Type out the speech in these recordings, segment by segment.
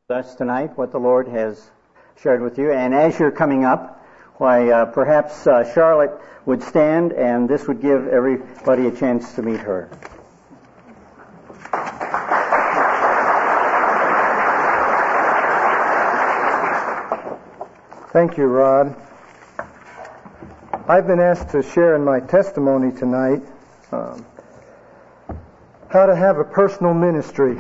Us tonight, what the Lord has shared with you. And as you're coming up, perhaps Charlotte would stand, and this would give everybody a chance to meet her. Thank you, Rod. I've been asked to share in my testimony tonight how to have a personal ministry.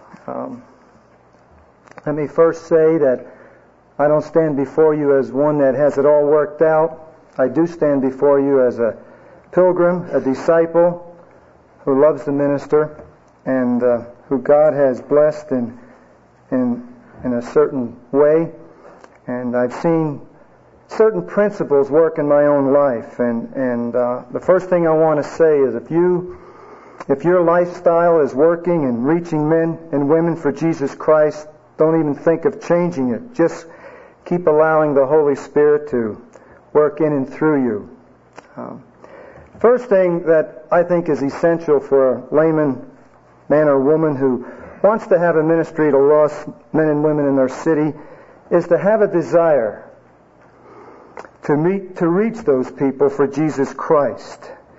Let me first say that I don't stand before you as one that has it all worked out. I do stand before you as a pilgrim, a disciple who loves the minister, and who God has blessed in a certain way. And I've seen certain principles work in my own life. And the first thing I want to say is if your lifestyle is working and reaching men and women for Jesus Christ, don't even think of changing it. Just keep allowing the Holy Spirit to work in and through you. First thing that I think is essential for a layman, man or woman who wants to have a ministry to lost men and women in their city is to have a desire to reach those people for Jesus Christ.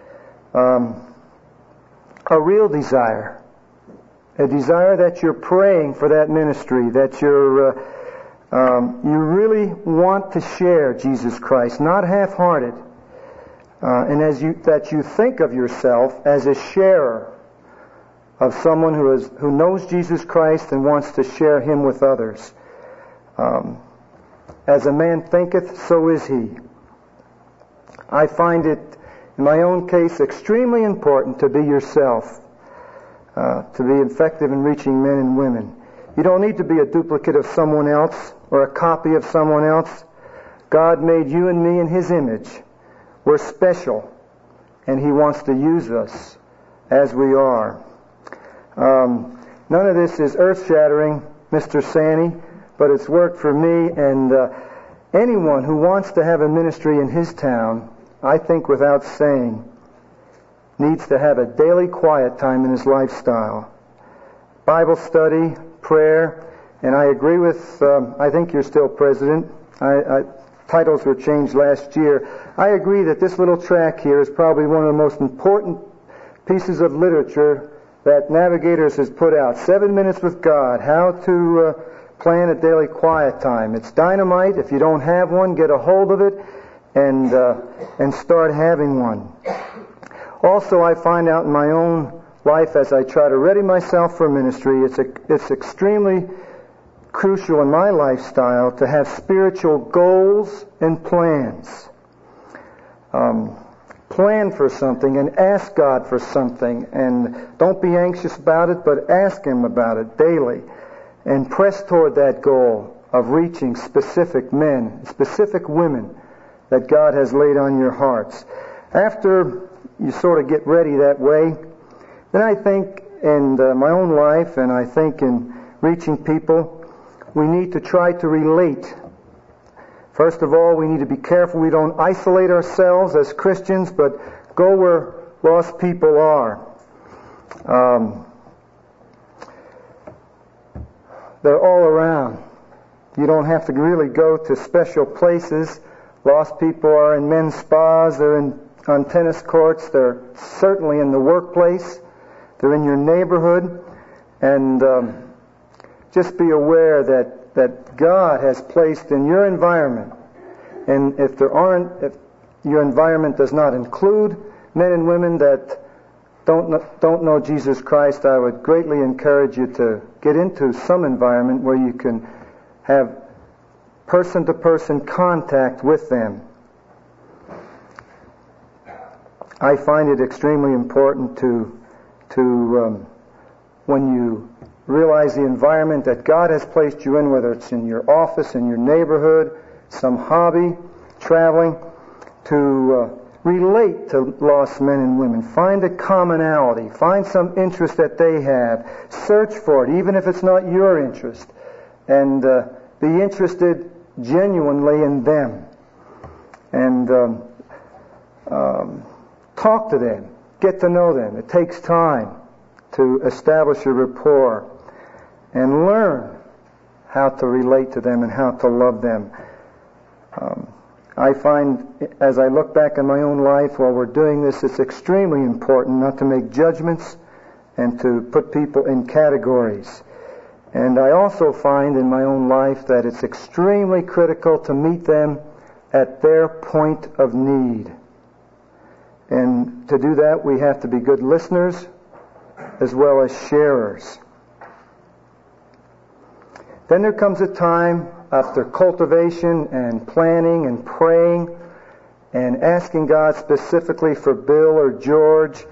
A real desire. A desire that you're praying for that ministry, that you really want to share Jesus Christ, not half-hearted, and that you think of yourself as a sharer of someone who knows Jesus Christ and wants to share Him with others. As a man thinketh, so is he. I find it, in my own case, extremely important to be yourself. To be effective in reaching men and women. You don't need to be a duplicate of someone else or a copy of someone else. God made you and me in His image. We're special, and He wants to use us as we are. None of this is earth-shattering, Mr. Sani, but it's worked for me, and anyone who wants to have a ministry in his town, I think without saying, needs to have a daily quiet time in his lifestyle. Bible study, prayer, and I agree with, I think you're still president. Titles were changed last year. I agree that this little tract here is probably one of the most important pieces of literature that Navigators has put out. 7 Minutes with God, how to plan a daily quiet time. It's dynamite. If you don't have one, get a hold of it and start having one. Also, I find out in my own life as I try to ready myself for ministry, it's extremely crucial in my lifestyle to have spiritual goals and plans. Plan for something and ask God for something, and don't be anxious about it, but ask Him about it daily, and press toward that goal of reaching specific men, specific women that God has laid on your hearts. After you sort of get ready that way, then I think in my own life, and I think in reaching people, we need to try to relate. First of all, we need to be careful we don't isolate ourselves as Christians, but go where lost people are. They're all around. You don't have to really go to special places. Lost people are in men's spas, they're on tennis courts, they're certainly in the workplace, they're in your neighborhood, and just be aware that God has placed in your environment, and if your environment does not include men and women that don't know Jesus Christ, I would greatly encourage you to get into some environment where you can have person-to-person contact with them. I find it extremely important to when you realize the environment that God has placed you in, whether it's in your office, in your neighborhood, some hobby, traveling, to relate to lost men and women. Find a commonality. Find some interest that they have. Search for it, even if it's not your interest. And be interested genuinely in them. And talk to them. Get to know them. It takes time to establish a rapport. And learn how to relate to them and how to love them. I find, as I look back in my own life while we're doing this, it's extremely important not to make judgments and to put people in categories. And I also find in my own life that it's extremely critical to meet them at their point of need. And to do that, we have to be good listeners as well as sharers. Then there comes a time after cultivation and planning and praying and asking God specifically for Bill or George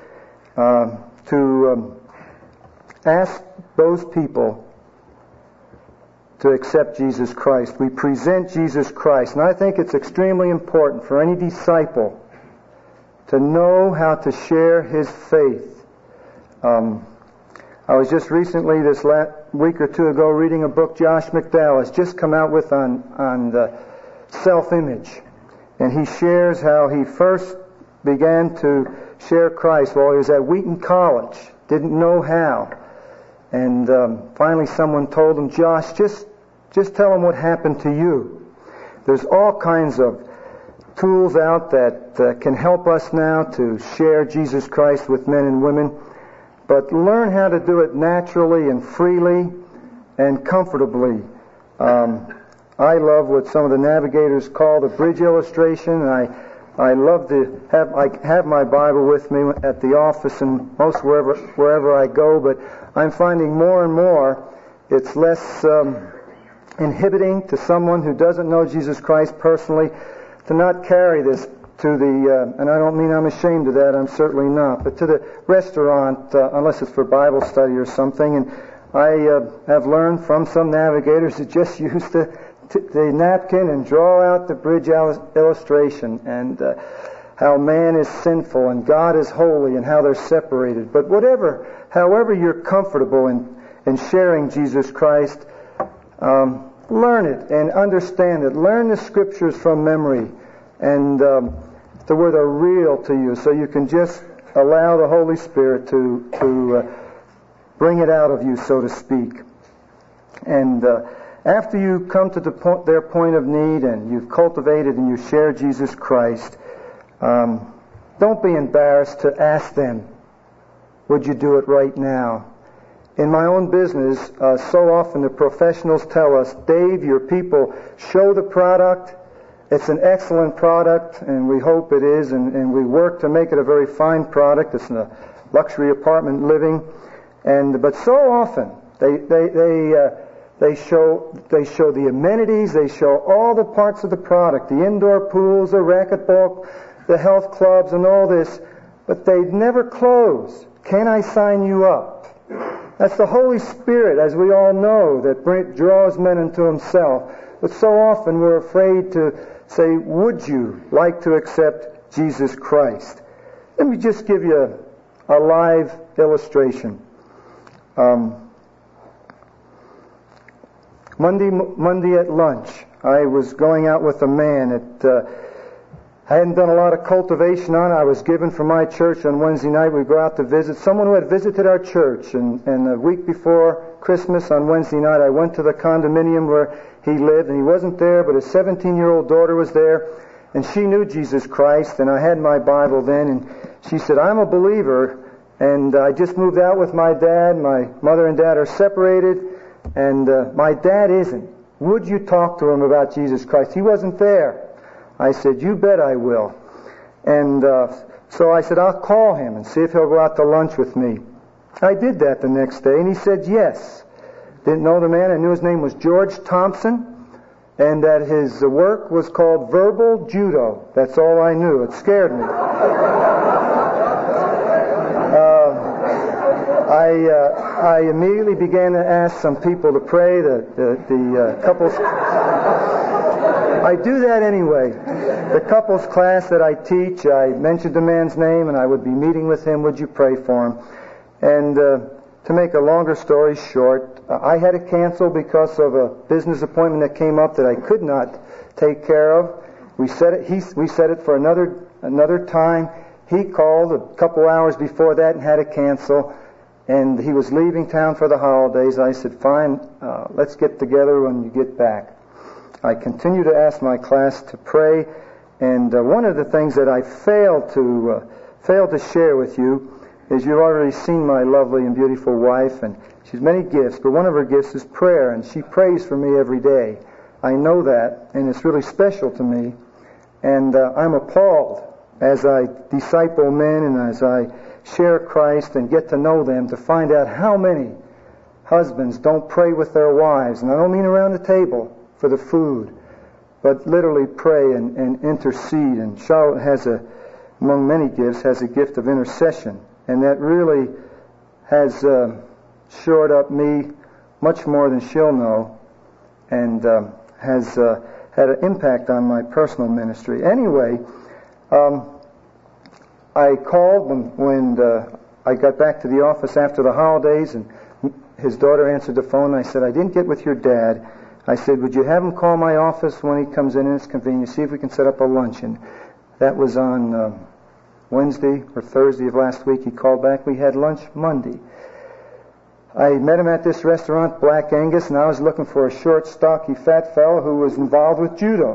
to ask those people to accept Jesus Christ. We present Jesus Christ. And I think it's extremely important for any disciple to know how to share his faith. I was just recently, this last week or two ago, reading a book Josh McDowell has just come out with on the self-image. And he shares how he first began to share Christ while he was at Wheaton College. Didn't know how. And finally someone told him, Josh, just tell him what happened to you. There's all kinds of tools out that can help us now to share Jesus Christ with men and women. But learn how to do it naturally and freely and comfortably. I love what some of the navigators call the bridge illustration. I love to have my Bible with me at the office and most wherever I go. But I'm finding more and more it's less inhibiting to someone who doesn't know Jesus Christ personally to not carry this to the, and I don't mean I'm ashamed of that, I'm certainly not, but to the restaurant, unless it's for Bible study or something. And I have learned from some navigators to just use the napkin and draw out the bridge illustration and how man is sinful and God is holy and how they're separated. But however you're comfortable in sharing Jesus Christ, learn it and understand it. Learn the Scriptures from memory and to where they're real to you, so you can just allow the Holy Spirit to bring it out of you, so to speak. And after you come to their point of need and you've cultivated and you share Jesus Christ, don't be embarrassed to ask them, would you do it right now? In my own business, so often the professionals tell us, Dave, your people show the product. It's an excellent product, and we hope it is, and we work to make it a very fine product. It's in a luxury apartment living, but so often they show the amenities, they show all the parts of the product, the indoor pools, the racquetball, the health clubs, and all this, but they never close. Can I sign you up? That's the Holy Spirit, as we all know, that draws men unto Himself. But so often we're afraid to say, would you like to accept Jesus Christ? Let me just give you a live illustration. Monday at lunch, I was going out with a man I hadn't done a lot of cultivation on. I was given from my church on Wednesday night. We'd go out to visit someone who had visited our church. And a week before Christmas on Wednesday night, I went to the condominium where he lived, and he wasn't there, but his 17-year-old daughter was there, and she knew Jesus Christ, and I had my Bible then, and she said, I'm a believer, and I just moved out with my dad. My mother and dad are separated, and my dad isn't. Would you talk to him about Jesus Christ? He wasn't there. I said, you bet I will. And so I said, I'll call him and see if he'll go out to lunch with me. I did that the next day, and he said yes. Didn't know the man. I knew his name was George Thompson, and that his work was called verbal judo. That's all I knew. It scared me. I immediately began to ask some people to pray. The couples. I do that anyway. The couples class that I teach, I mentioned the man's name, and I would be meeting with him. Would you pray for him? And to make a longer story short, I had to cancel because of a business appointment that came up that I could not take care of. We set it for another time. He called a couple hours before that and had to cancel. and he was leaving town for the holidays. I said, fine, let's get together when you get back. I continued to ask my class to pray, and one of the things that I failed to share with you is you've already seen my lovely and beautiful wife, and she's many gifts, but one of her gifts is prayer, and she prays for me every day. I know that, and it's really special to me, and I'm appalled as I disciple men and as I share Christ and get to know them to find out how many husbands don't pray with their wives, and I don't mean around the table for the food, but literally pray and intercede. And Charlotte has among many gifts, has a gift of intercession, and that really has shored up me much more than she'll know, and has had an impact on my personal ministry. Anyway, I called when I got back to the office after the holidays, and his daughter answered the phone. I said, I didn't get with your dad. I said, would you have him call my office when he comes in and it's convenient, see if we can set up a luncheon. That was on Wednesday or Thursday of last week. He called back. We had lunch Monday. I met him at this restaurant, Black Angus, and I was looking for a short, stocky, fat fellow who was involved with judo.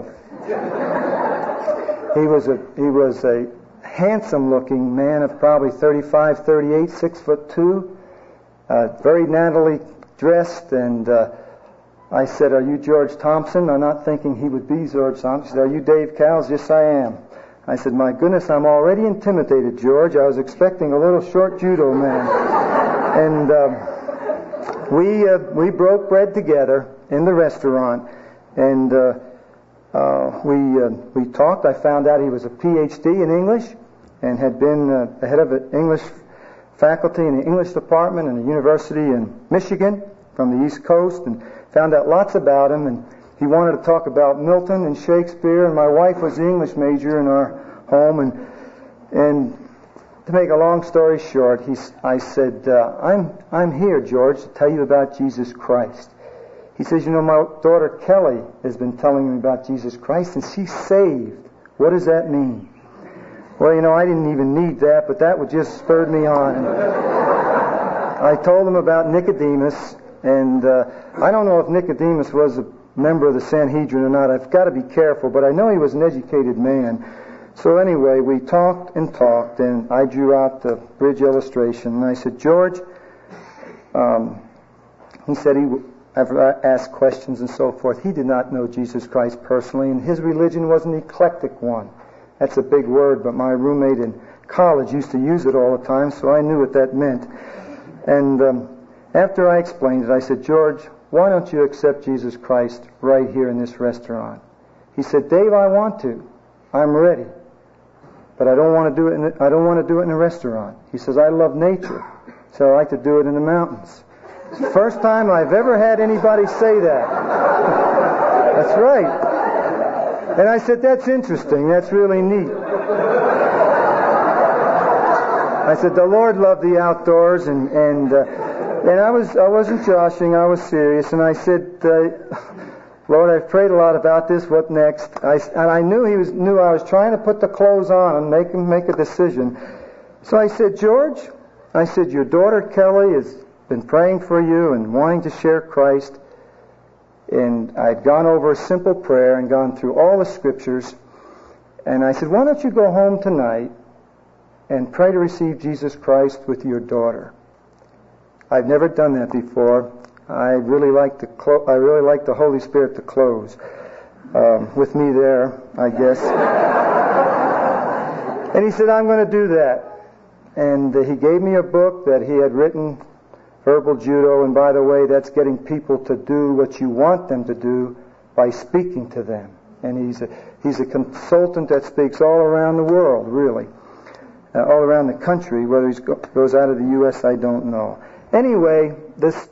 He was a handsome-looking man of probably 35, 38, 6'2", very nattily dressed, and I said, are you George Thompson? I'm not thinking he would be George Thompson. He said, are you Dave Cowles? Yes, I am. I said, my goodness, I'm already intimidated, George. I was expecting a little short judo man. And we broke bread together in the restaurant, and we talked. I found out he was a Ph.D. in English and had been the head of an English faculty in the English department in a university in Michigan from the East Coast, and found out lots about him. And he wanted to talk about Milton and Shakespeare, and my wife was the English major in our home. And to make a long story short, I said, I'm here, George, to tell you about Jesus Christ. He says, you know, my daughter Kelly has been telling me about Jesus Christ, and she's saved. What does that mean? Well, you know, I didn't even need that, but that would just spurred me on. And I told him about Nicodemus, and I don't know if Nicodemus was a member of the Sanhedrin or not. I've got to be careful, but I know he was an educated man. So anyway, we talked, and I drew out the bridge illustration, and I said, George, he said I've asked questions and so forth. He did not know Jesus Christ personally, and his religion was an eclectic one. That's a big word, but my roommate in college used to use it all the time, so I knew what that meant. And after I explained it, I said, George, why don't you accept Jesus Christ right here in this restaurant? He said, Dave, I want to. I'm ready. But I don't want to do it in a restaurant. He says, I love nature, so I like to do it in the mountains. It's the first time I've ever had anybody say that. That's right. And I said, that's interesting. That's really neat. I said, the Lord loved the outdoors, and I wasn't joshing. I was serious, and I said, Lord, I've prayed a lot about this. What next? And I knew he knew I was trying to put the clothes on and make him make a decision. So I said, George, I said, your daughter Kelly has been praying for you and wanting to share Christ. And I'd gone over a simple prayer and gone through all the scriptures. And I said, why don't you go home tonight and pray to receive Jesus Christ with your daughter? I've never done that before. I really like the Holy Spirit to close with me there, I guess. And he said, I'm going to do that. And he gave me a book that he had written, Verbal Judo, and by the way, that's getting people to do what you want them to do by speaking to them. And he's a consultant that speaks all around the world, really, all around the country. Whether he goes out of the U.S., I don't know. Anyway, this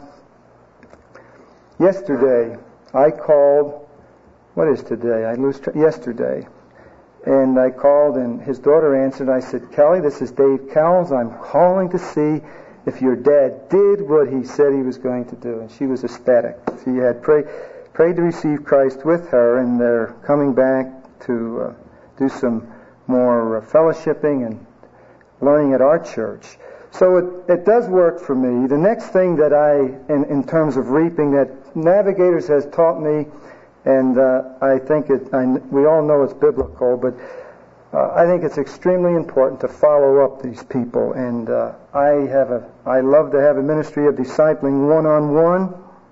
yesterday I called. What is today? Yesterday, and I called, and his daughter answered. I said, Kelly, this is Dave Cowles. I'm calling to see if your dad did what he said he was going to do. And she was ecstatic. She had prayed to receive Christ with her, and they're coming back to do some more fellowshipping and learning at our church. So it does work for me. The next thing that in terms of reaping, that Navigators has taught me, and I think we all know it's biblical, but I think it's extremely important to follow up these people. And I love to have a ministry of discipling one-on-one.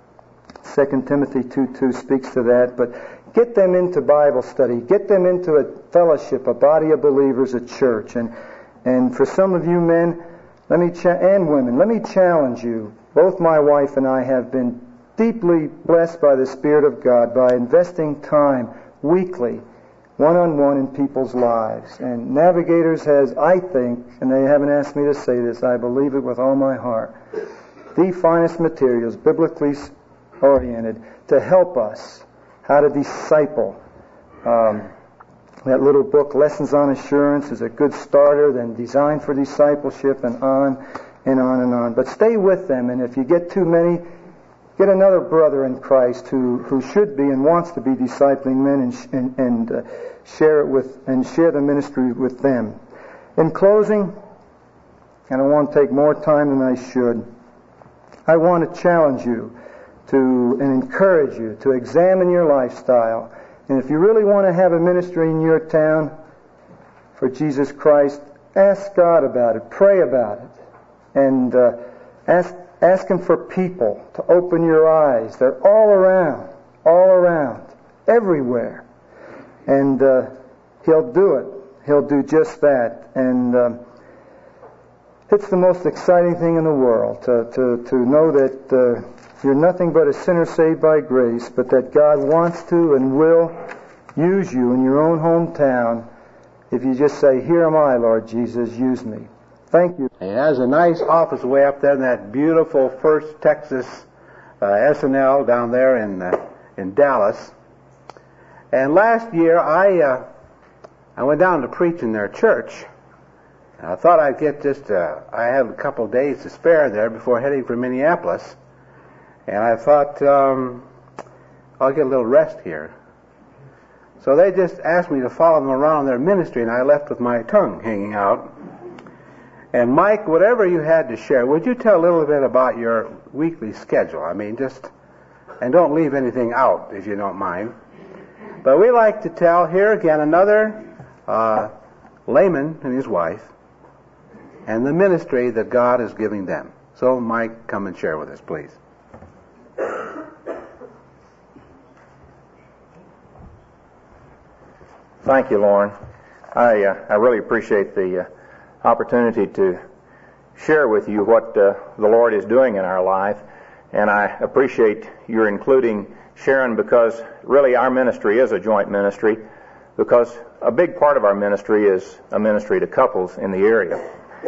2 Timothy 2:2 speaks to that. But get them into Bible study. Get them into a fellowship, a body of believers, a church. And for some of you men, and women, let me challenge you. Both my wife and I have been deeply blessed by the Spirit of God by investing time weekly, one-on-one in people's lives. And Navigators has, I think, and they haven't asked me to say this, I believe it with all my heart, the finest materials, biblically oriented, to help us how to disciple. That little book, Lessons on Assurance, is a good starter, then Designed for Discipleship, and on and on and on. But stay with them, and if you get too many, get another brother in Christ who should be and wants to be discipling men, and share it with, and share the ministry with them. In closing, and I want to take more time than I should, I want to challenge you and encourage you to examine your lifestyle. And if you really want to have a ministry in your town for Jesus Christ, ask God about it, pray about it, and ask Him for people to open your eyes. They're all around, everywhere. And He'll do it. He'll do just that. And it's the most exciting thing in the world to know that you're nothing but a sinner saved by grace, but that God wants to and will use you in your own hometown if you just say, "Here am I, Lord Jesus, use me." Thank you. He has a nice office way up there in that beautiful First Texas S&L down there in Dallas. And last year I went down to preach in their church. And I thought I'd get I had a couple of days to spare there before heading for Minneapolis. And I thought, I'll get a little rest here. So they just asked me to follow them around their ministry, and I left with my tongue hanging out. And Mike, whatever you had to share, would you tell a little bit about your weekly schedule? I mean, and don't leave anything out, if you don't mind. But we like to tell, here again, another layman and his wife, and the ministry that God is giving them. So, Mike, come and share with us, please. Thank you, Lauren. I really appreciate the opportunity to share with you what the Lord is doing in our life, and I appreciate your including Sharon, because really our ministry is a joint ministry, because a big part of our ministry is a ministry to couples in the area.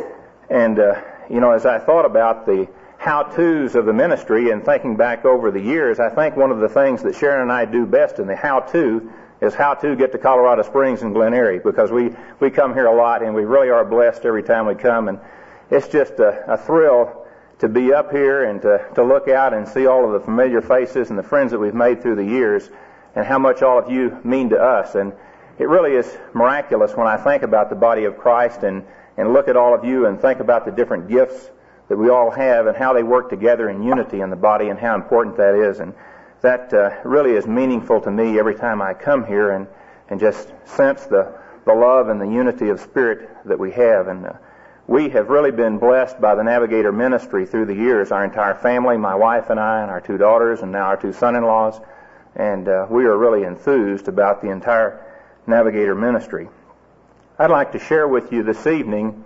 And as I thought about the how-tos of the ministry and thinking back over the years, I think one of the things that Sharon and I do best in the how-to is how to get to Colorado Springs and Glen Eyrie, because we come here a lot and we really are blessed every time we come, and it's just a thrill to be up here and to look out and see all of the familiar faces and the friends that we've made through the years and how much all of you mean to us. And it really is miraculous when I think about the body of Christ and look at all of you and think about the different gifts that we all have and how they work together in unity in the body and how important that is. And that really is meaningful to me every time I come here and just sense the love and the unity of spirit that we have. And we have really been blessed by the Navigator ministry through the years, our entire family, my wife and I, and our 2 daughters, and now our 2 son-in-laws. And we are really enthused about the entire Navigator ministry. I'd like to share with you this evening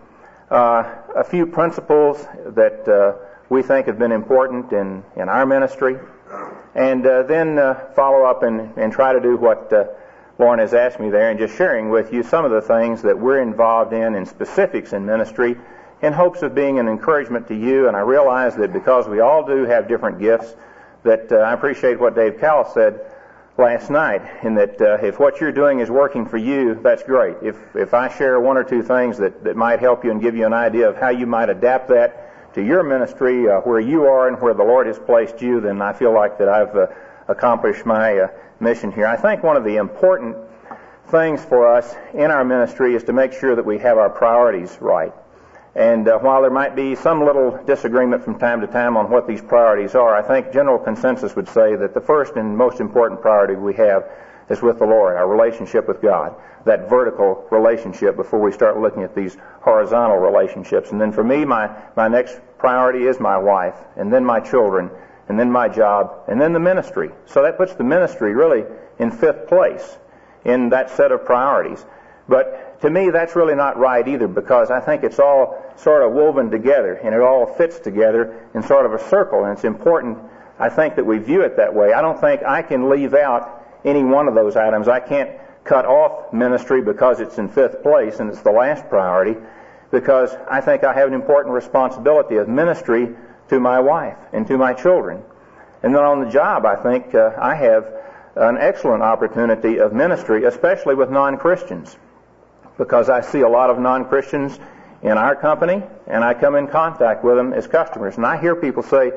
a few principles that we think have been important in our ministry, and then follow up and try to do what Lauren has asked me there, and just sharing with you some of the things that we're involved in specifics in ministry, in hopes of being an encouragement to you. And I realize that because we all do have different gifts, that I appreciate what Dave Cowell said last night, in that if what you're doing is working for you, that's great. If I share 1 or 2 things that might help you and give you an idea of how you might adapt that to your ministry, where you are and where the Lord has placed you, then I feel like that I've accomplished my mission here. I think one of the important things for us in our ministry is to make sure that we have our priorities right. And while there might be some little disagreement from time to time on what these priorities are, I think general consensus would say that the first and most important priority we have is with the Lord, our relationship with God, that vertical relationship before we start looking at these horizontal relationships. And then for me, my next priority is my wife, and then my children, and then my job, and then the ministry. So that puts the ministry really in fifth place in that set of priorities. But to me, that's really not right either, because I think it's all sort of woven together, and it all fits together in sort of a circle, and it's important, I think, that we view it that way. I don't think I can leave out any one of those items. I can't cut off ministry because it's in fifth place and it's the last priority, because I think I have an important responsibility of ministry to my wife and to my children. And then on the job, I think I have an excellent opportunity of ministry, especially with non-Christians, because I see a lot of non-Christians in our company, and I come in contact with them as customers. And I hear people say,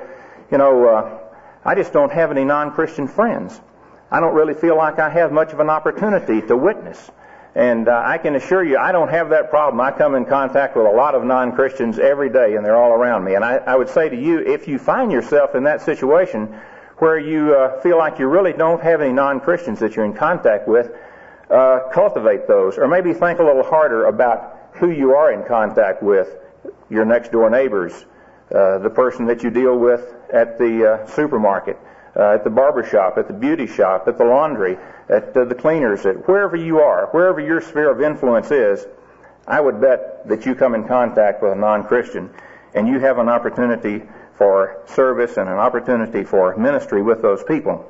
I just don't have any non-Christian friends. I don't really feel like I have much of an opportunity to witness. And I can assure you, I don't have that problem. I come in contact with a lot of non-Christians every day, and they're all around me. And I would say to you, if you find yourself in that situation where you feel like you really don't have any non-Christians that you're in contact with, cultivate those. Or maybe think a little harder about who you are in contact with, your next-door neighbors, the person that you deal with at the supermarket, at the barber shop, at the beauty shop, at the laundry, at the cleaners, at wherever you are, wherever your sphere of influence is. I would bet that you come in contact with a non-Christian, and you have an opportunity for service and an opportunity for ministry with those people.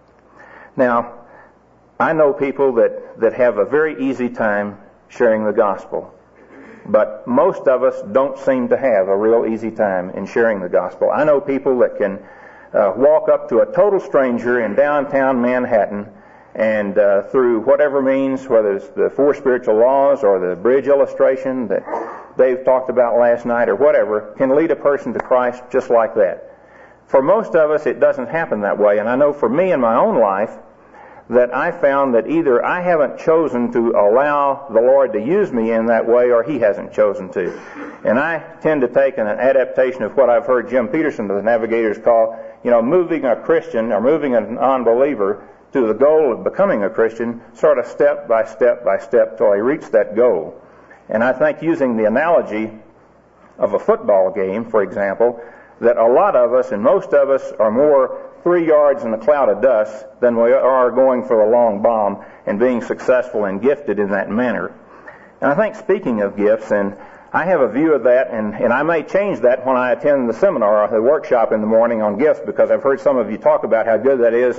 Now, I know people that have a very easy time sharing the gospel, but most of us don't seem to have a real easy time in sharing the gospel. I know people that can walk up to a total stranger in downtown Manhattan and through whatever means, whether it's the 4 spiritual laws or the bridge illustration that Dave talked about last night or whatever, can lead a person to Christ just like that. For most of us, it doesn't happen that way. And I know for me in my own life that I found that either I haven't chosen to allow the Lord to use me in that way, or He hasn't chosen to. And I tend to take an adaptation of what I've heard Jim Peterson of the Navigators call, moving a Christian or moving a non-believer to the goal of becoming a Christian, sort of step by step by step till he reached that goal. And I think using the analogy of a football game, for example, that a lot of us and most of us are more 3 yards in a cloud of dust than we are going for a long bomb and being successful and gifted in that manner. And I think, speaking of gifts, and I have a view of that, and I may change that when I attend the seminar, the workshop in the morning on gifts, because I've heard some of you talk about how good that is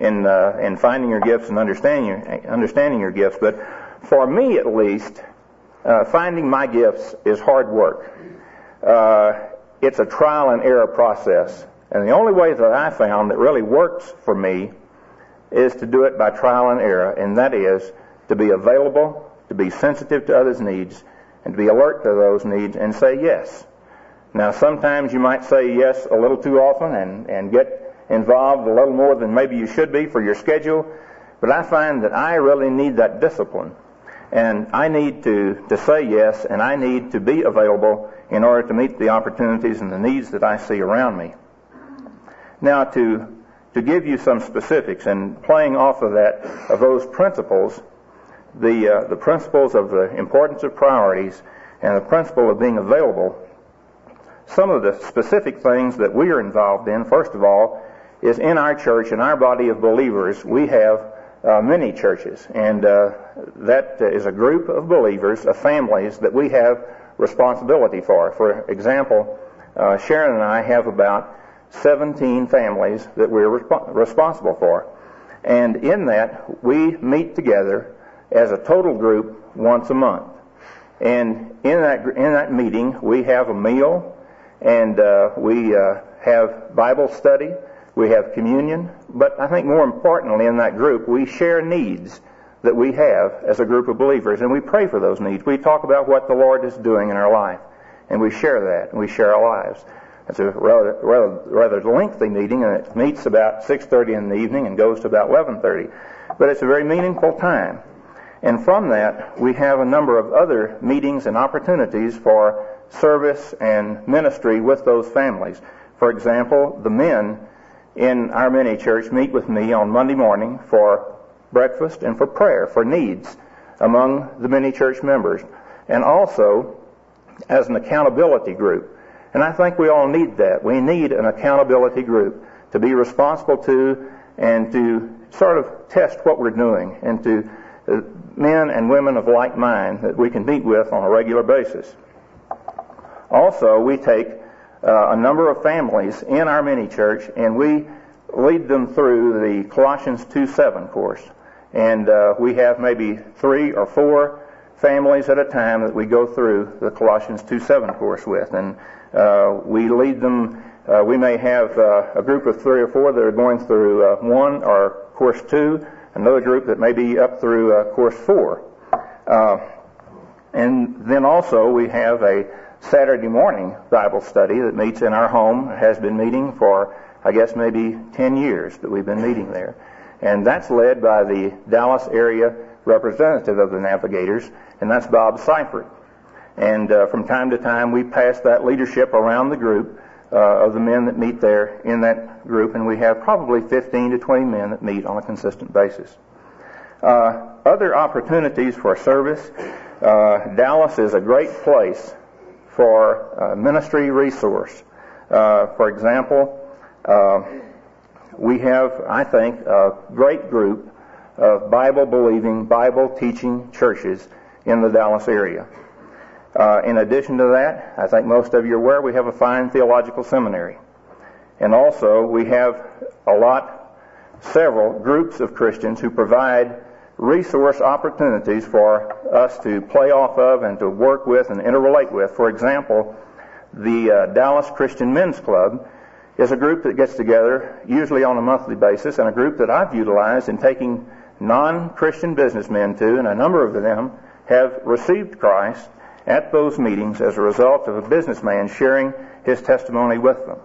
in finding your gifts and understanding your gifts. But for me, at least, finding my gifts is hard work. It's a trial and error process. And the only way that I found that really works for me is to do it by trial and error, and that is to be available, to be sensitive to others' needs, and to be alert to those needs and say yes. Now, sometimes you might say yes a little too often and get involved a little more than maybe you should be for your schedule, but I find that I really need that discipline. And I need to say yes, and I need to be available in order to meet the opportunities and the needs that I see around me. Now, to give you some specifics, and playing off of those principles, the principles of the importance of priorities and the principle of being available, some of the specific things that we are involved in, first of all, is in our church, in our body of believers, we have many churches, and that is a group of believers, of families that we have responsibility for. For example, Sharon and I have about 17 families that we're responsible for. And in that, we meet together as a total group once a month. And in that meeting, we have a meal, and we have Bible study, we have communion, but I think more importantly in that group, we share needs that we have as a group of believers, and we pray for those needs. We talk about what the Lord is doing in our life, and we share that, and we share our lives. It's a rather lengthy meeting, and it meets about 6:30 in the evening and goes to about 11:30. But it's a very meaningful time. And from that, we have a number of other meetings and opportunities for service and ministry with those families. For example, the men in our mini church meet with me on Monday morning for breakfast and for prayer for needs among the mini church members, and also as an accountability group. And I think we all need that. We need an accountability group to be responsible to and to sort of test what we're doing, and to men and women of like mind that we can meet with on a regular basis. Also, we take a number of families in our mini church and we lead them through the Colossians 2:7 course. And we have maybe 3 or 4 families at a time that we go through the Colossians 2:7 course with. And we lead them, we may have a group of 3 or 4 that are going through 1 or course 2, another group that may be up through course 4. And then also we have a Saturday morning Bible study that meets in our home. It has been meeting for, I guess, maybe 10 years that we've been meeting there. And that's led by the Dallas area representative of the Navigators, and that's Bob Seifert. And from time to time we pass that leadership around the group of the men that meet there in that group, and we have probably 15 to 20 men that meet on a consistent basis. Other opportunities for service. Dallas is a great place for ministry resource. For example, we have, I think, a great group of Bible-believing, Bible-teaching churches in the Dallas area. In addition to that, I think most of you are aware, we have a fine theological seminary. And also, we have several groups of Christians who provide resource opportunities for us to play off of and to work with and interrelate with. For example, the Dallas Christian Men's Club is a group that gets together usually on a monthly basis, and a group that I've utilized in taking non-Christian businessmen to, and a number of them have received Christ at those meetings as a result of a businessman sharing his testimony with them.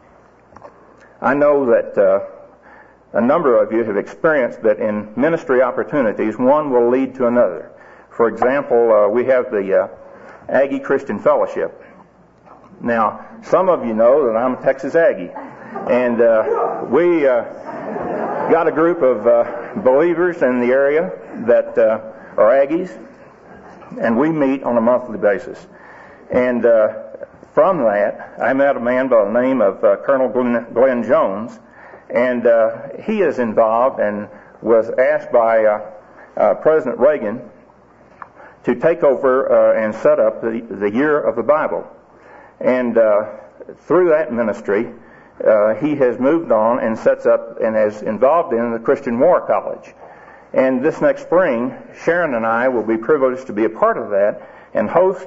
I know that a number of you have experienced that in ministry opportunities, one will lead to another. For example, we have the Aggie Christian Fellowship. Now, some of you know that I'm a Texas Aggie, and we got a group of believers in the area that are Aggies, and we meet on a monthly basis. And from that, I met a man by the name of Colonel Glenn Jones, and he is involved and was asked by President Reagan to take over and set up the Year of the Bible. And through that ministry, he has moved on and sets up and is involved in the Christian War College. And this next spring, Sharon and I will be privileged to be a part of that and host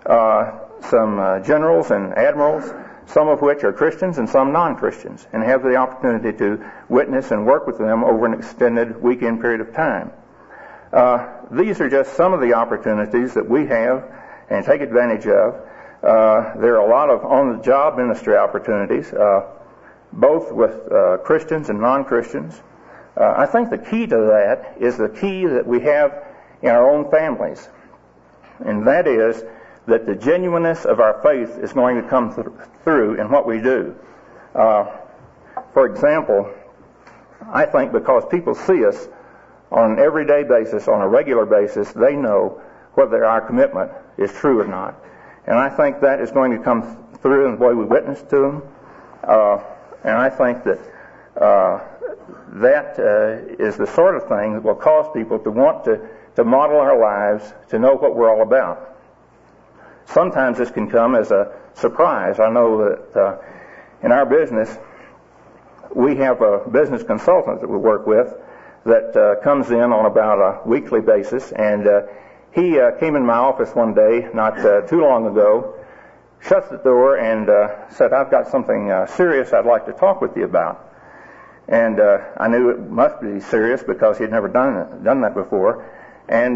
some generals and admirals, some of which are Christians and some non-Christians, and have the opportunity to witness and work with them over an extended weekend period of time. These are just some of the opportunities that we have and take advantage of. There are a lot of on-the-job ministry opportunities, both with Christians and non-Christians. I think the key to that is the key that we have in our own families, and that is that the genuineness of our faith is going to come through in what we do. For example, I think because people see us on an everyday basis, on a regular basis, they know whether our commitment is true or not. And I think that is going to come through in the way we witness to them. And I think that that is the sort of thing that will cause people to want to model our lives, to know what we're all about. Sometimes this can come as a surprise. I know that in our business, we have a business consultant that we work with that comes in on about a weekly basis, and he came in my office one day not too long ago, shut the door, and said, "I've got something serious I'd like to talk with you about." And I knew it must be serious because he'd never done that before. And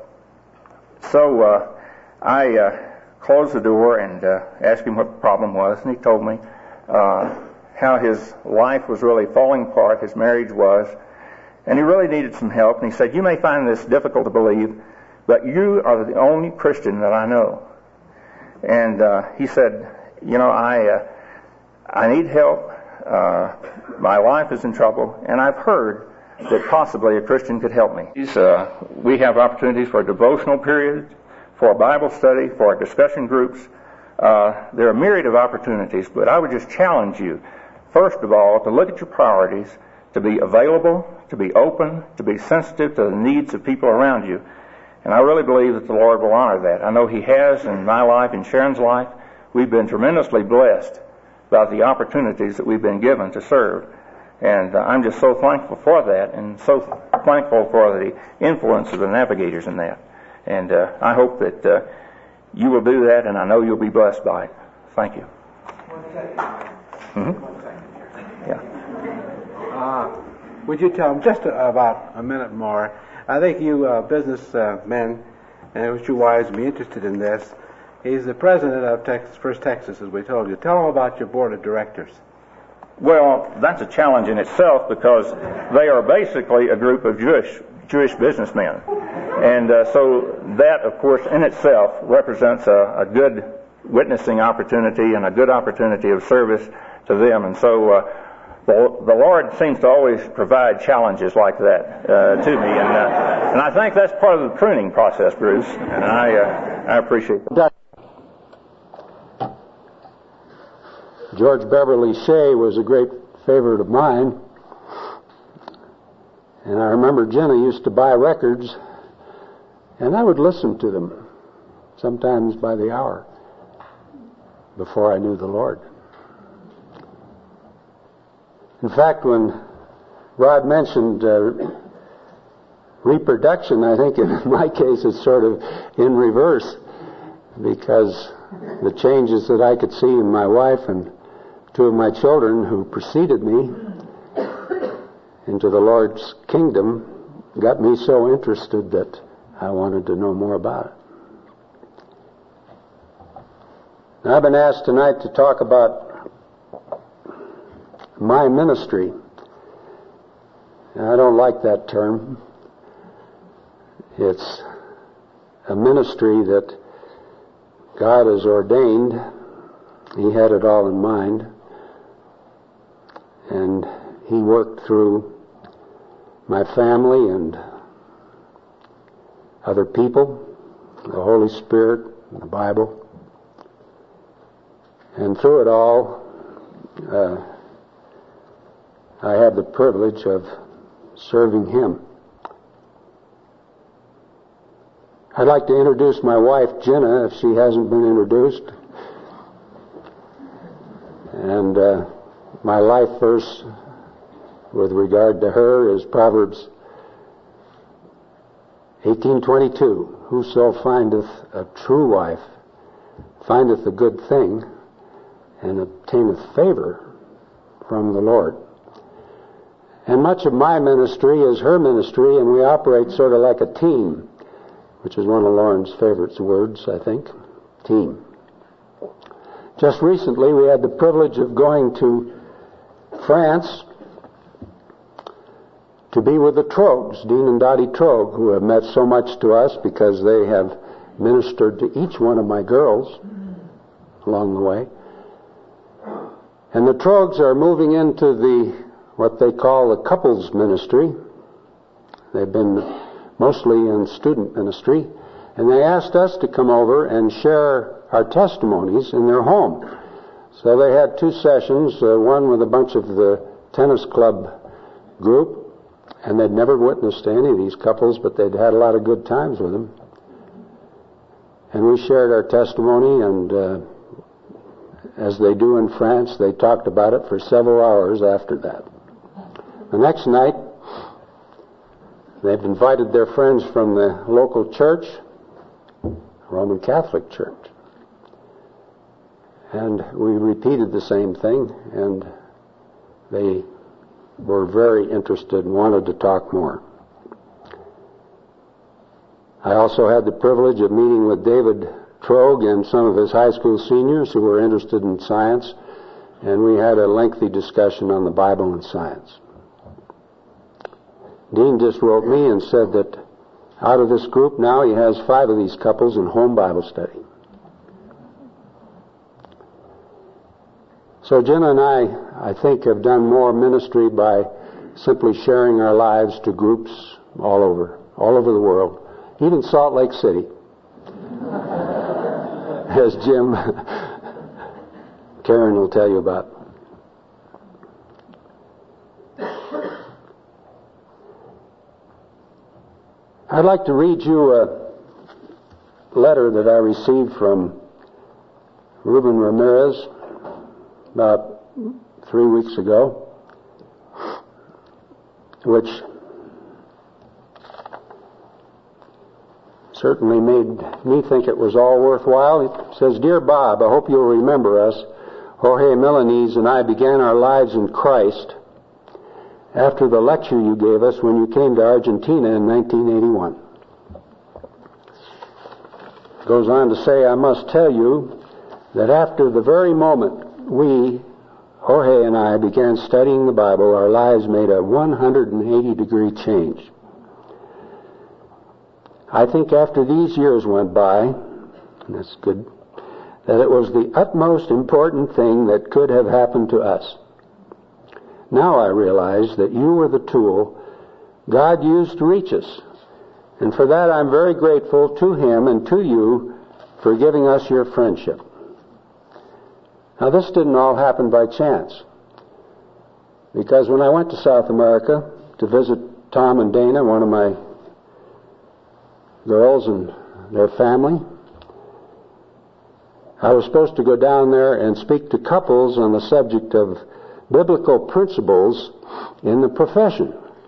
so I closed the door and asked him what the problem was, and he told me how his life was really falling apart, his marriage was, and he really needed some help. And he said, "You may find this difficult to believe, but you are the only Christian that I know." and he said, you know, I need help. My life is in trouble, and I've heard that possibly a Christian could help me. We have opportunities for devotional periods, for Bible study, for discussion groups. There are a myriad of opportunities, but I would just challenge you, first of all, to look at your priorities, to be available, to be open, to be sensitive to the needs of people around you. And I really believe that the Lord will honor that. I know He has in my life, in Sharon's life. We've been tremendously blessed by the opportunities that we've been given to serve. And I'm just so thankful for that, and so thankful for the influence of the navigators in that. And I hope that you will do that, and I know you'll be blessed by it. Thank you. Would you tell them just about a minute more? I think you businessmen and with your wives would be interested in this. He's the president of First Texas, as we told you. Tell him about your board of directors. Well, that's a challenge in itself, because they are basically a group of Jewish businessmen. And so that, of course, in itself represents a good witnessing opportunity and a good opportunity of service to them. And so the Lord seems to always provide challenges like that to me. And I think that's part of the pruning process, Bruce. And I appreciate that. George Beverly Shea was a great favorite of mine. And I remember Jenna used to buy records, and I would listen to them, sometimes by the hour, before I knew the Lord. In fact, when Rod mentioned reproduction, I think in my case it's sort of in reverse, because the changes that I could see in my wife and two of my children who preceded me into the Lord's kingdom got me so interested that I wanted to know more about it. Now, I've been asked tonight to talk about my ministry. And I don't like that term. It's a ministry that God has ordained. He had it all in mind. And He worked through my family and other people, the Holy Spirit, the Bible. And through it all, I have the privilege of serving Him. I'd like to introduce my wife, Jenna, if she hasn't been introduced. And my life verse with regard to her is Proverbs 18:22. Whoso findeth a true wife findeth a good thing and obtaineth favor from the Lord. And much of my ministry is her ministry, and we operate sort of like a team, which is one of Lauren's favorite words, I think, team. Just recently we had the privilege of going to France to be with the Trogues, Dean and Dottie Trogue, who have meant so much to us because they have ministered to each one of my girls along the way. And the Trogues are moving into what they call the couples ministry. They've been mostly in student ministry, and they asked us to come over and share our testimonies in their home. So they had two sessions, one with a bunch of the tennis club group, and they'd never witnessed any of these couples, but they'd had a lot of good times with them. And we shared our testimony, and as they do in France, they talked about it for several hours after that. The next night, they've invited their friends from the local church, Roman Catholic Church. And we repeated the same thing, and they were very interested and wanted to talk more. I also had the privilege of meeting with David Trogue and some of his high school seniors who were interested in science, and we had a lengthy discussion on the Bible and science. Dean just wrote me and said that out of this group now he has 5 of these couples in home Bible study. So Jim and I think, have done more ministry by simply sharing our lives to groups all over the world, even Salt Lake City, as Jim Karen will tell you about. I'd like to read you a letter that I received from Ruben Ramirez about 3 weeks ago, which certainly made me think it was all worthwhile. It says, "Dear Bob, I hope you'll remember us. Jorge Milanese and I began our lives in Christ after the lecture you gave us when you came to Argentina in 1981. It goes on to say, I must tell you that after the very moment Jorge and I began studying the Bible, our lives made a 180-degree change. I think after these years went by, and that's good, that it was the utmost important thing that could have happened to us. Now I realize that you were the tool God used to reach us, and for that I'm very grateful to Him and to you for giving us your friendship." Now this didn't all happen by chance, because when I went to South America to visit Tom and Dana, one of my girls and their family, I was supposed to go down there and speak to couples on the subject of biblical principles in the profession.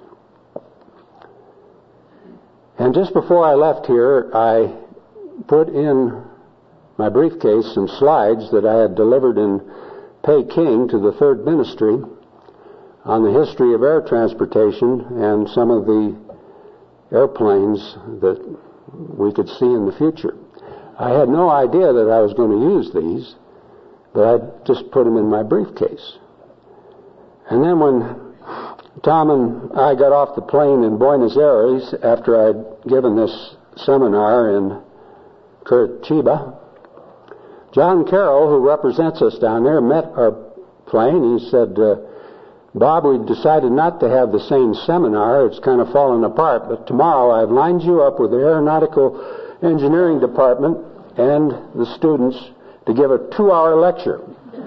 And just before I left here, I put in my briefcase some slides that I had delivered in Peking to the Third Ministry on the history of air transportation and some of the airplanes that we could see in the future. I had no idea that I was going to use these, but I just put them in my briefcase. And then when Tom and I got off the plane in Buenos Aires after I'd given this seminar in Curitiba, John Carroll, who represents us down there, met our plane. He said, "Bob, we decided not to have the same seminar. It's kind of fallen apart. But tomorrow I've lined you up with the Aeronautical Engineering Department and the students to give a 2-hour lecture."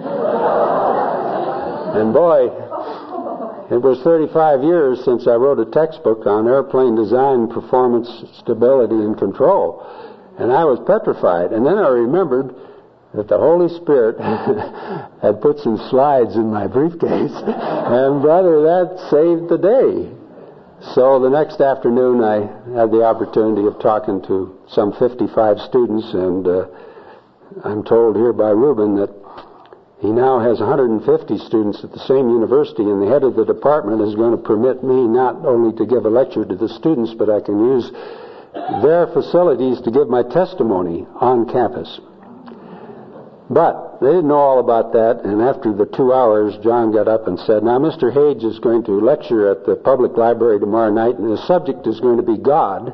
And boy, it was 35 years since I wrote a textbook on airplane design, performance, stability, and control. And I was petrified. And then I remembered that the Holy Spirit had put some slides in my briefcase. And brother, that saved the day. So the next afternoon I had the opportunity of talking to some 55 students, and I'm told here by Reuben that he now has 150 students at the same university, and the head of the department is going to permit me not only to give a lecture to the students, but I can use their facilities to give my testimony on campus. But they didn't know all about that, and after the 2 hours, John got up and said, "Now, Mr. Hage is going to lecture at the public library tomorrow night, and the subject is going to be God.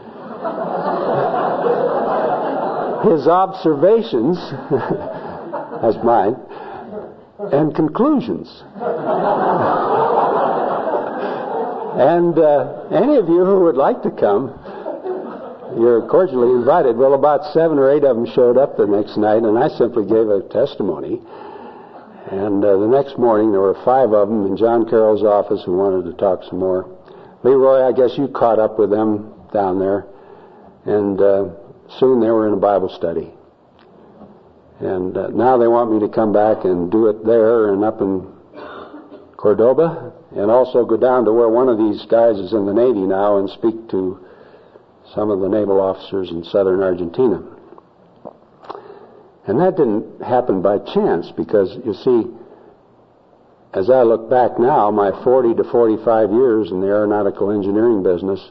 His observations," that's mine, "and conclusions. And any of you who would like to come, you're cordially invited." Well, about 7 or 8 of them showed up the next night, and I simply gave a testimony. And the next morning, there were 5 of them in John Carroll's office who wanted to talk some more. Leroy, I guess you caught up with them down there. And soon they were in a Bible study. And now they want me to come back and do it there and up in Cordoba, and also go down to where one of these guys is in the Navy now and speak to some of the naval officers in southern Argentina. And that didn't happen by chance, because, you see, as I look back now, my 40 to 45 years in the aeronautical engineering business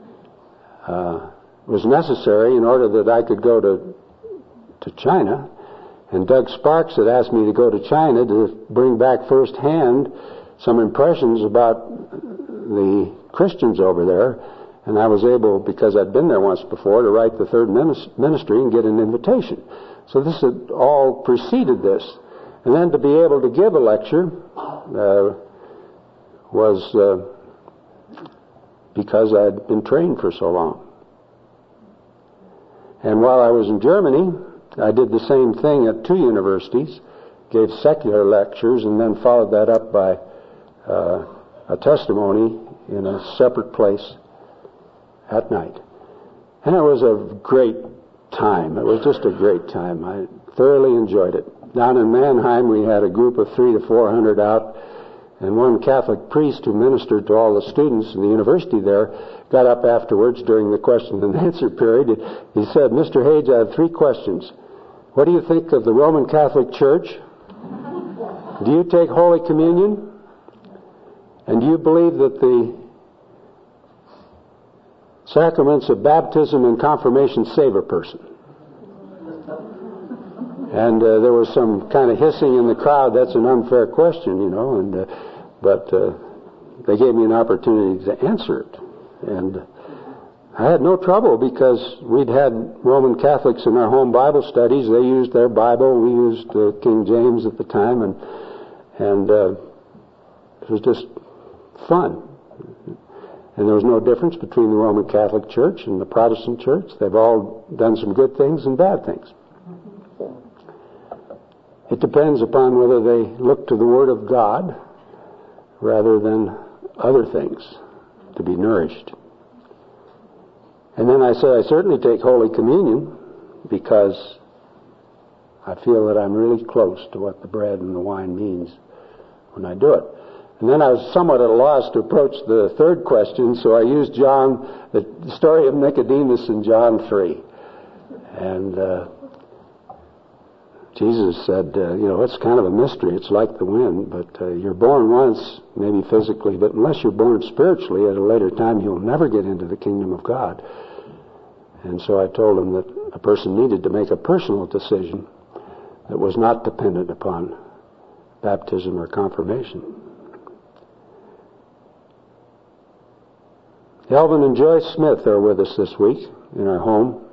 was necessary in order that I could go to China. And Doug Sparks had asked me to go to China to bring back firsthand some impressions about the Christians over there. And I was able, because I'd been there once before, to write the Third Ministry and get an invitation. So this had all preceded this. And then to be able to give a lecture was because I had been trained for so long. And while I was in Germany, I did the same thing at 2 universities, gave secular lectures, and then followed that up by a testimony in a separate place at night. And it was a great time. It was just a great time. I thoroughly enjoyed it. Down in Mannheim, we had a group of 300 to 400 out, and one Catholic priest who ministered to all the students in the university there got up afterwards during the question and answer period. He said, "Mr. Hage, I have 3 questions. What do you think of the Roman Catholic Church? Do you take Holy Communion? And do you believe that the sacraments of baptism and confirmation save a person?" And there was some kind of hissing in the crowd. That's an unfair question, you know. But they gave me an opportunity to answer it. And I had no trouble because we'd had Roman Catholics in our home Bible studies. They used their Bible. We used King James at the time. And it was just fun. And there was no difference between the Roman Catholic Church and the Protestant Church. They've all done some good things and bad things. It depends upon whether they look to the Word of God rather than other things to be nourished. And then I said, I certainly take Holy Communion because I feel that I'm really close to what the bread and the wine means when I do it. And then I was somewhat at a loss to approach the 3rd question, so I used the story of Nicodemus in John 3. And Jesus said, it's kind of a mystery. It's like the wind, but you're born once, maybe physically, but unless you're born spiritually at a later time, you'll never get into the kingdom of God. And so I told him that a person needed to make a personal decision that was not dependent upon baptism or confirmation. Elvin and Joyce Smith are with us this week in our home.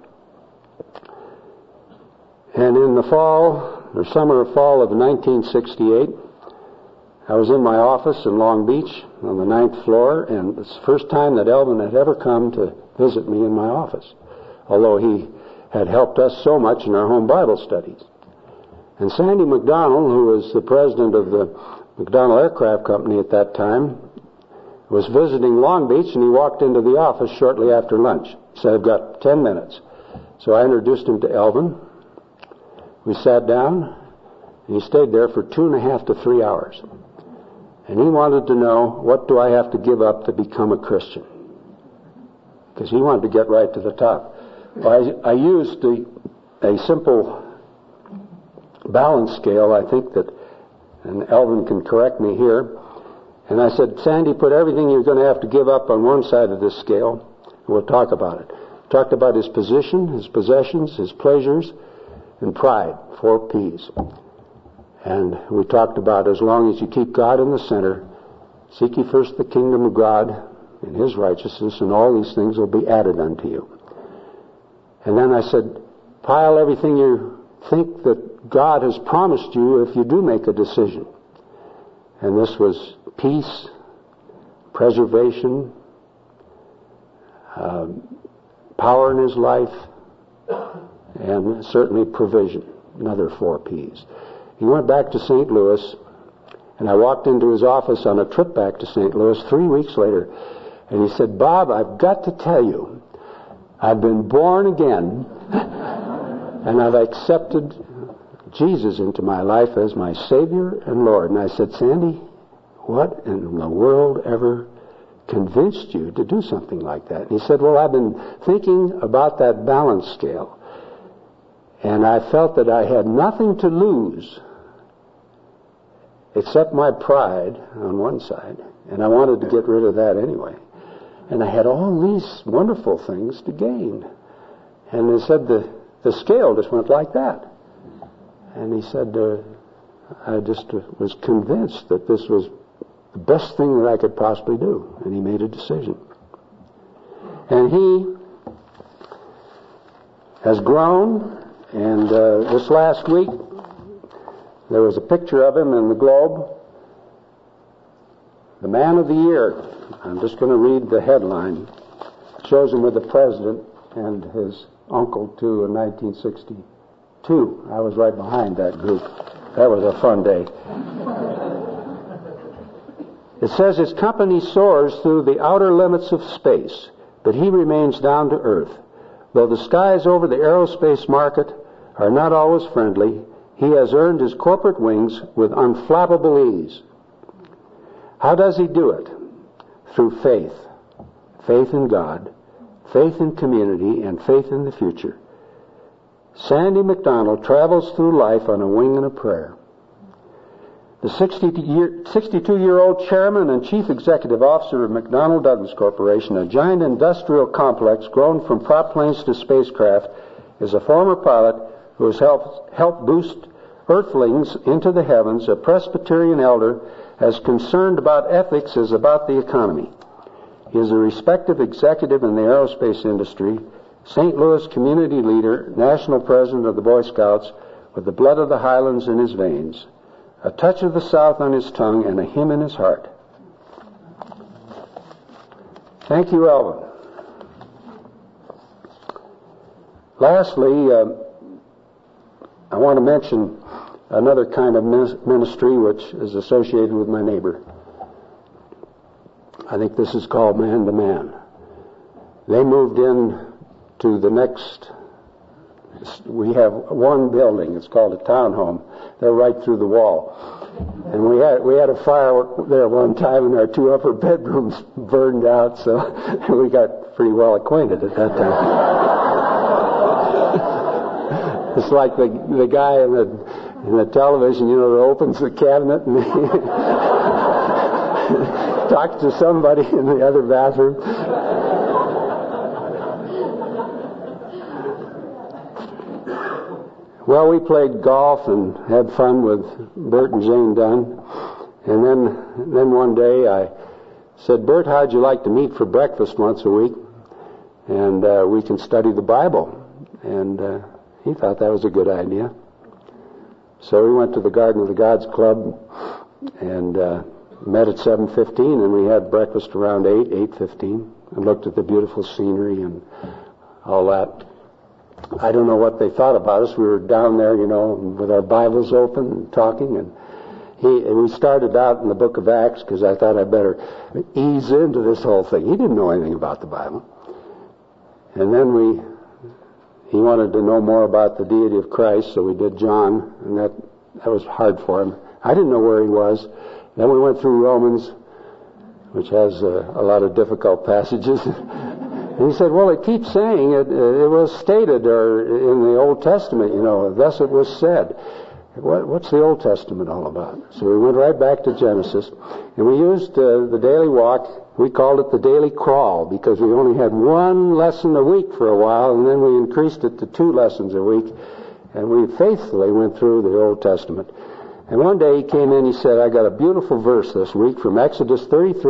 And in the summer or fall of 1968, I was in my office in Long Beach on the 9th floor, and it's the first time that Elvin had ever come to visit me in my office, although he had helped us so much in our home Bible studies. And Sandy McDonald, who was the president of the McDonnell Aircraft Company at that time, was visiting Long Beach, and he walked into the office shortly after lunch. He said, "I've got 10 minutes. So I introduced him to Elvin. We sat down, and he stayed there for 2.5 to 3 hours. And he wanted to know, what do I have to give up to become a Christian? Because he wanted to get right to the top. I used a simple balance scale, I think that, and Elvin can correct me here. And I said, "Sandy, put everything you're going to have to give up on one side of this scale, and we'll talk about it." Talked about his position, his possessions, his pleasures, and pride, 4 P's. And we talked about, as long as you keep God in the center, seek ye first the kingdom of God and His righteousness, and all these things will be added unto you. And then I said, pile everything you think that God has promised you if you do make a decision. And this was peace, preservation, power in his life, and certainly provision, another 4 P's. He went back to St. Louis, and I walked into his office on a trip back to St. Louis 3 weeks later, and he said, "Bob, I've got to tell you, I've been born again, and I've accepted Jesus into my life as my Savior and Lord." And I said, "Sandy, what in the world ever convinced you to do something like that?" And he said, "Well, I've been thinking about that balance scale, and I felt that I had nothing to lose except my pride on one side, and I wanted to get rid of that anyway. And I had all these wonderful things to gain." And he said the scale just went like that. And he said, I just was convinced that this was the best thing that I could possibly do. And he made a decision. And he has grown. And this last week, There was a picture of him in the Globe. The Man of the Year. I'm just going to read the headline. It shows him with the president and his uncle, too, in 1962. I was right behind that group. That was a fun day. It says his company soars through the outer limits of space, but he remains down to earth. Though the skies over the aerospace market are not always friendly, he has earned his corporate wings with unflappable ease. How does he do it? Through faith. Faith in God, faith in community, and faith in the future. Sandy McDonald travels through life on a wing and a prayer. The 62-year-old chairman and chief executive officer of McDonnell Douglas Corporation, a giant industrial complex grown from prop planes to spacecraft, is a former pilot who has helped boost earthlings into the heavens, a Presbyterian elder as concerned about ethics as about the economy. He is a respected executive in the aerospace industry, St. Louis community leader, national president of the Boy Scouts, with the blood of the Highlands in his veins, a touch of the South on his tongue, and a hymn in his heart. Thank you, Elvin. Lastly, I want to mention another kind of ministry which is associated with my neighbor. I think this is called Man to Man. They moved in to the next, we have one building, it's called a townhome. They're right through the wall. And we had a fire there one time and our two upper bedrooms burned out, so we got pretty well acquainted at that time. It's like the guy in the television, that opens the cabinet and talks to somebody in the other bathroom. Well, we played golf and had fun with Bert and Jane Dunn. And then one day I said, Bert, how'd you like to meet for breakfast once a week? And we can study the Bible. And he thought that was a good idea. So we went to the Garden of the Gods Club and met at 7:15, and we had breakfast around 8:15, and looked at the beautiful scenery and all that. I don't know what they thought about us. We were down there, with our Bibles open and talking, and we started out in the book of Acts because I thought I'd better ease into this whole thing. He didn't know anything about the Bible. And then he wanted to know more about the deity of Christ, so we did John, and that was hard for him. I didn't know where he was. Then we went through Romans, which has a lot of difficult passages. And he said, well, it keeps saying it was stated or in the Old Testament, thus it was said. What's the Old Testament all about? So we went right back to Genesis, and we used the daily walk. We called it the daily crawl because we only had one lesson a week for a while, and then we increased it to 2 lessons a week, and we faithfully went through the Old Testament. And one day he came in, he said, I got a beautiful verse this week from Exodus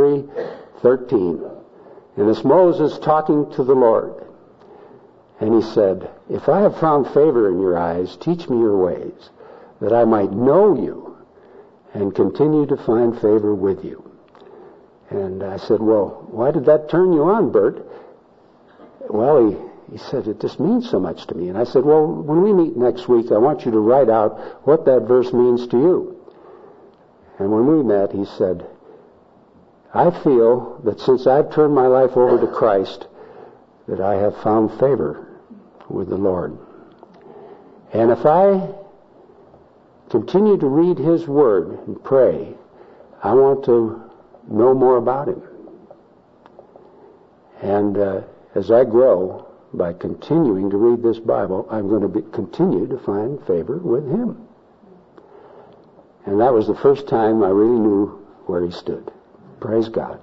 33:13. And it's Moses talking to the Lord. And he said, if I have found favor in your eyes, teach me your ways, that I might know you and continue to find favor with you. And I said, well, why did that turn you on, Bert? Well, he said, it just means so much to me. And I said, well, when we meet next week, I want you to write out what that verse means to you. And when we met, he said, I feel that since I've turned my life over to Christ, that I have found favor with the Lord. And if I continue to read His Word and pray, I want to know more about Him. And as I grow, by continuing to read this Bible, I'm going to continue to find favor with Him. And that was the first time I really knew where He stood. Praise God.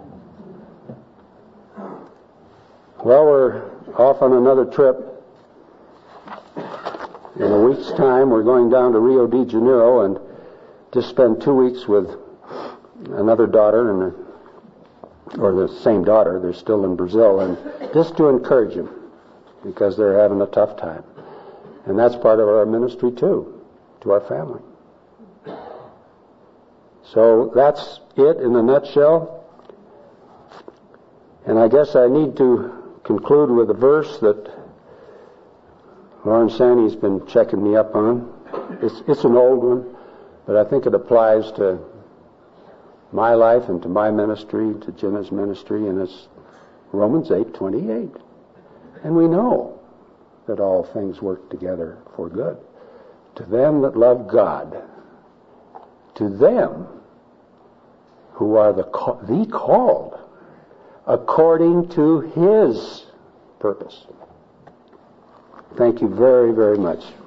Well, we're off on another trip. In a week's time, we're going down to Rio de Janeiro and just spend 2 weeks with another daughter, or the same daughter. They're still in Brazil, and just to encourage them because they're having a tough time. And that's part of our ministry, too, to our family. So that's it in a nutshell. And I guess I need to conclude with a verse that Lauren Sandy's been checking me up on. It's an old one, but I think it applies to my life and to my ministry, to Jenna's ministry, and it's Romans 8:28. And we know that all things work together for good to them that love God, to them who are the called according to His purpose. Thank you very, very much.